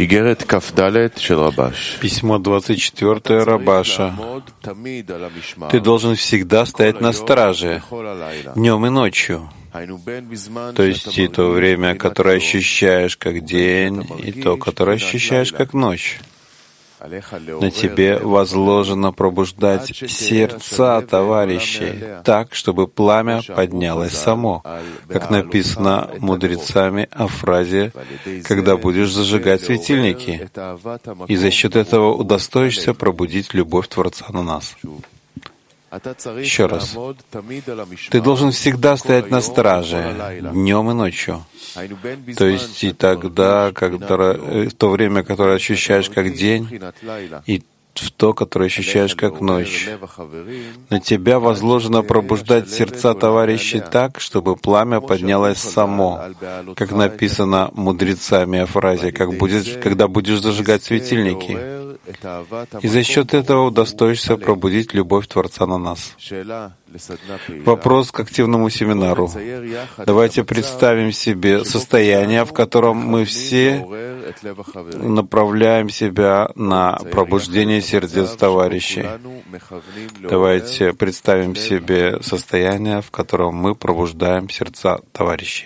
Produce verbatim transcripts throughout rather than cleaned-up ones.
Письмо двадцать четыре Рабаша. Ты должен всегда стоять на страже, днем и ночью. То есть и то время, которое ощущаешь как день, и то, которое ощущаешь как ночь. На тебе возложено пробуждать сердца товарищей так, чтобы пламя поднялось само, как написано мудрецами о фразе «когда будешь зажигать светильники», и за счет этого удостоишься пробудить любовь Творца на нас. Еще раз. Ты должен всегда стоять на страже, днем и ночью. То есть и тогда, когда, в то время, которое ощущаешь как день, и в то, которое ощущаешь как ночь. На тебя возложено пробуждать сердца товарищей так, чтобы пламя поднялось само, как написано мудрецами о фразе, как будет, когда будешь зажигать светильники. И за счет этого удостоишься пробудить любовь Творца на нас. Вопрос к активному семинару. Давайте представим себе состояние, в котором мы все направляем себя на пробуждение сердец товарищей. Давайте представим себе состояние, в котором мы пробуждаем сердца товарищей.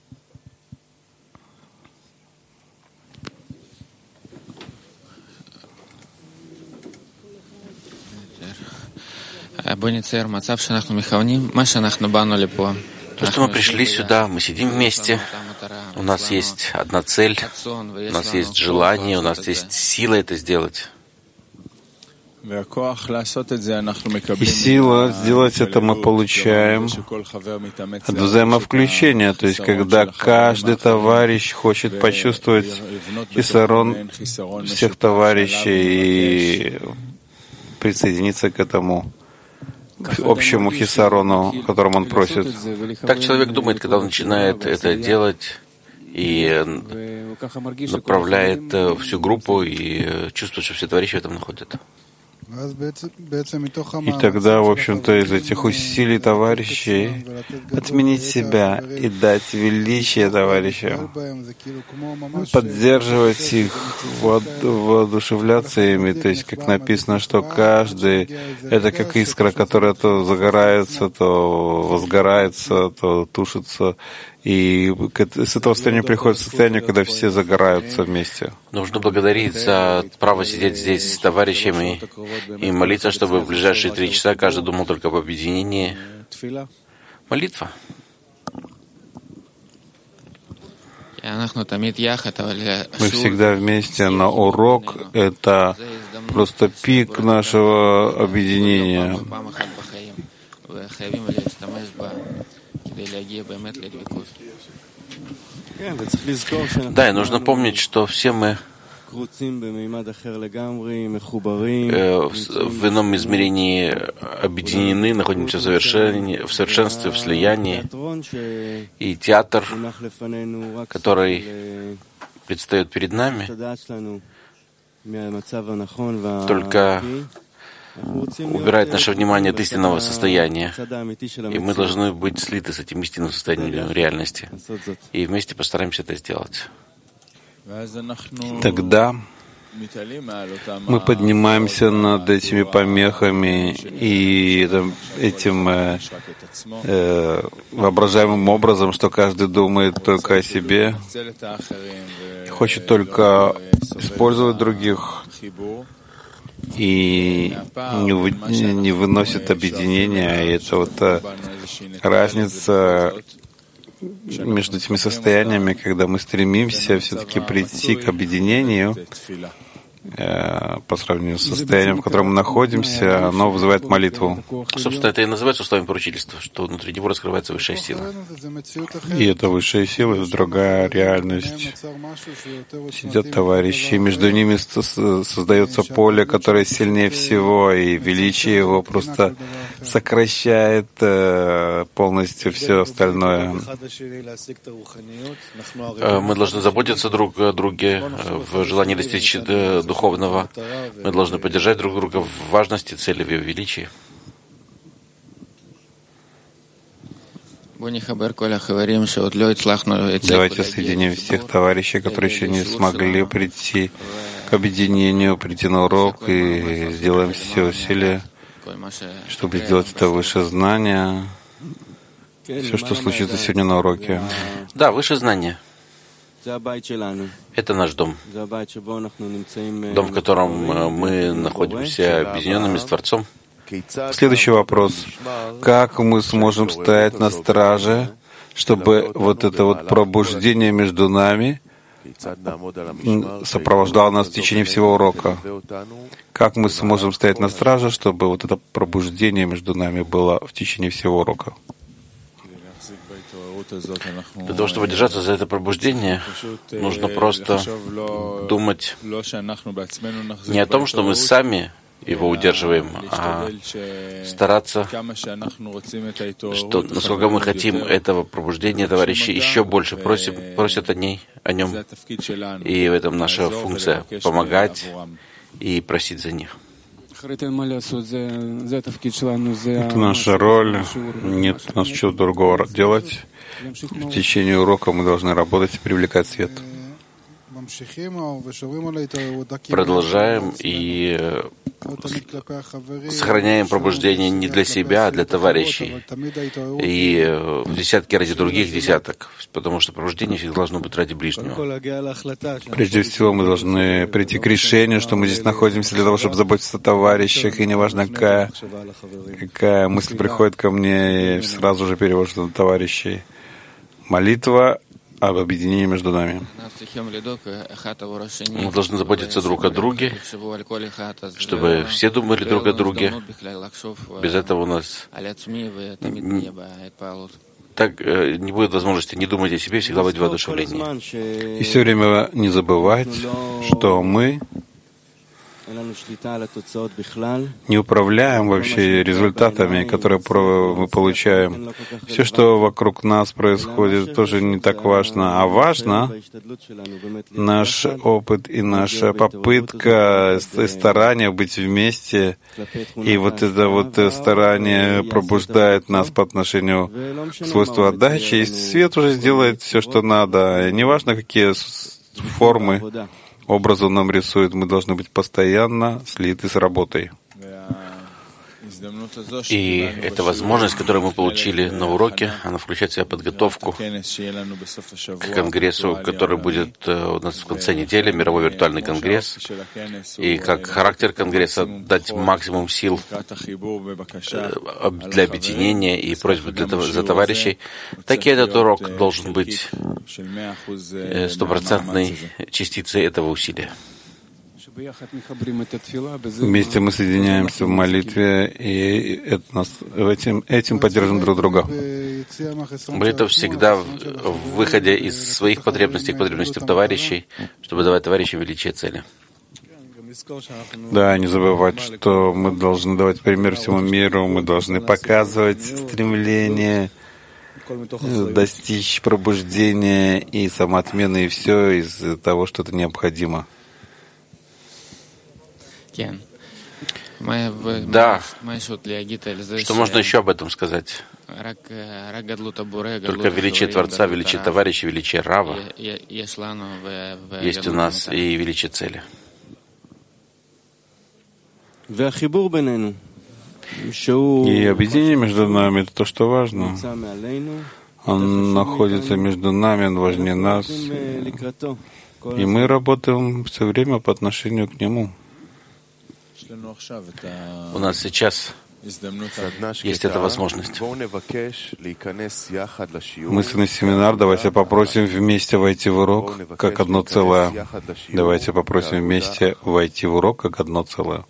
То, что мы пришли сюда, мы сидим вместе, у нас есть одна цель, у нас есть желание, у нас есть сила это сделать. И сила сделать это мы получаем от взаимовключения, то есть когда каждый товарищ хочет почувствовать хисарон всех товарищей и присоединиться к этому к общему хисарону, о котором он просит. Так человек думает, когда он начинает это делать и направляет всю группу и чувствует, что все товарищи в этом находят. И тогда, в общем-то, из этих усилий товарищей отменить себя и дать величие товарищам, поддерживать их, воодушевляться ими, то есть, как написано, что каждый — это как искра, которая то загорается, то возгорается, то тушится. И с этого состояния приходит состояние, когда все загораются вместе. Нужно благодарить за право сидеть здесь с товарищами и молиться, чтобы в ближайшие три часа каждый думал только об объединении. Молитва. Мы всегда вместе, но урок — это просто пик нашего объединения. Да, и нужно помнить, что все мы э, в ином измерении объединены, находимся в, совершен... в совершенстве, в слиянии. И театр, который предстает перед нами, только убирает наше внимание от истинного состояния. И мы должны быть слиты с этим истинным состоянием реальности. И вместе постараемся это сделать. Тогда мы поднимаемся над этими помехами и этим э, э, воображаемым образом, что каждый думает только о себе, хочет только использовать других и не, вы, не выносит объединения. И это вот разница между этими состояниями, когда мы стремимся все-таки прийти к объединению, по сравнению с состоянием, в котором мы находимся, оно вызывает молитву. Собственно, это и называется уставом поручительства, что внутри него раскрывается высшая сила. И это высшая сила, это другая реальность. Сидят товарищи, между ними создается поле, которое сильнее всего, и величие его просто сокращает полностью все остальное. Мы должны заботиться друг о друге в желании достичь духовного. Мы должны поддержать друг друга в важности цели, в ее величии. Давайте соединим всех товарищей, которые еще не смогли прийти к объединению, прийти на урок, и сделаем все усилия, чтобы сделать это выше знания, все, что случится сегодня на уроке. Да, выше знания. Это наш дом. Дом, в котором мы находимся объединенными с Творцом. Следующий вопрос. Как мы сможем стоять на страже, чтобы вот это вот пробуждение между нами сопровождало нас в течение всего урока? Как мы сможем стоять на страже, чтобы вот это пробуждение между нами было в течение всего урока? Для того, чтобы держаться за это пробуждение, нужно просто думать не о том, что мы сами его удерживаем, а стараться, что насколько мы хотим этого пробуждения, товарищи еще больше просим, просят о ней, о нем. И в этом наша функция — помогать и просить за них. Это наша роль. Нет у нас чего другого делать. В течение урока мы должны работать и привлекать свет. Продолжаем и сохраняем пробуждение не для себя, а для товарищей. И в десятки ради других десяток, потому что пробуждение всегда должно быть ради ближнего. Прежде всего, мы должны прийти к решению, что мы здесь находимся для того, чтобы заботиться о товарищах, и неважно, какая, какая мысль приходит ко мне, я сразу же перевожу на товарищей. Молитва об объединении между нами. Мы должны заботиться друг о друге, чтобы все думали друг о друге. Без этого у нас так не будет возможности не думать о себе, всегда быть в воодушевлении. И все время не забывать, что мы не управляем вообще результатами, которые мы получаем. Все, что вокруг нас происходит, тоже не так важно. А важно наш опыт и наша попытка и старание быть вместе. И вот это вот старание пробуждает нас по отношению к свойству отдачи. И свет уже сделает все, что надо. И неважно, какие формы образу нам рисует, мы должны быть постоянно слиты с работой. И эта возможность, которую мы получили на уроке, она включает в себя подготовку к конгрессу, который будет у нас в конце недели, мировой виртуальный конгресс. И как характер конгресса дать максимум сил для объединения и просьбы для, за товарищей, так и этот урок должен быть стопроцентной частицей этого усилия. Вместе мы соединяемся в молитве, и это нас, этим, этим поддержим друг друга. Молитва всегда в, в выходе из своих потребностей к потребностям товарищей, чтобы давать товарищам величие цели. Да, не забывать, что мы должны давать пример всему миру, мы должны показывать стремление достичь пробуждения и самоотмены, и все из того, что это необходимо. Да. Что можно еще об этом сказать? Только величие Творца, величие товарища, величие Рава есть у нас и величие цели. И объединение между нами — это то, что важно. Он находится между нами, он важнее нас. И мы работаем все время по отношению к нему. У нас сейчас есть эта возможность. Мысленный семинар. Давайте попросим вместе войти в урок как одно целое. Давайте попросим вместе войти в урок как одно целое.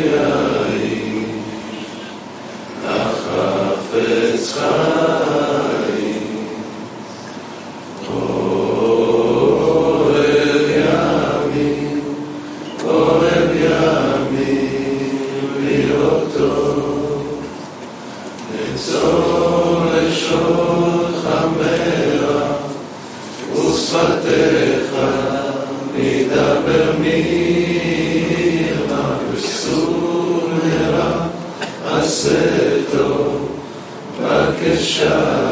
It's Bhakesha